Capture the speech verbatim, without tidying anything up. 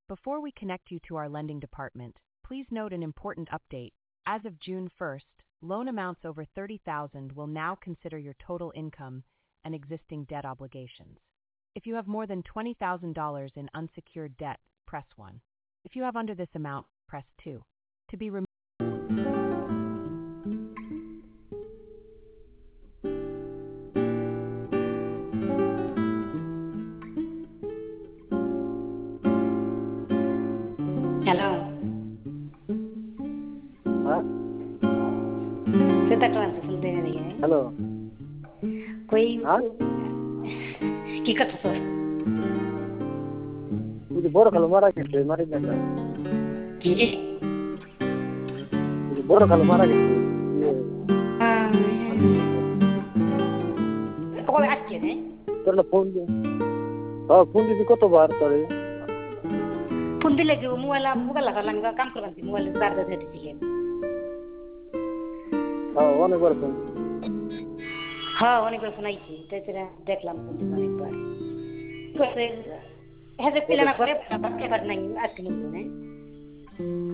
Before we connect you to our lending department, please note an important update. As of June first, loan amounts over thirty thousand will now consider your total income and existing debt obligations. If you have more than twenty thousand dollars in unsecured debt, press one. If you have under this amount, press two. To be removed. Hello. हाँ सीधा class सुन दे रही है hello कोई हाँ की कर तो मुझे बोरा खालो मारा के मारे जाता की मुझे बोरा खालो मारा के ये हाँ कौन आती है तेरे फोन दे हाँ फोन दे को तो बाहर करे फोन दिले कि मोबाइल मोबाइल लगा लगा काम करवान थी मोबाइल चार्ज दे दी थी हाँ वाने बार फोन हाँ वाने बार फोन आई थी तो तेरा देख लाम फोन दिखा एक बार कैसे है जो पिलाना करे बात के बात नहीं आज के नहीं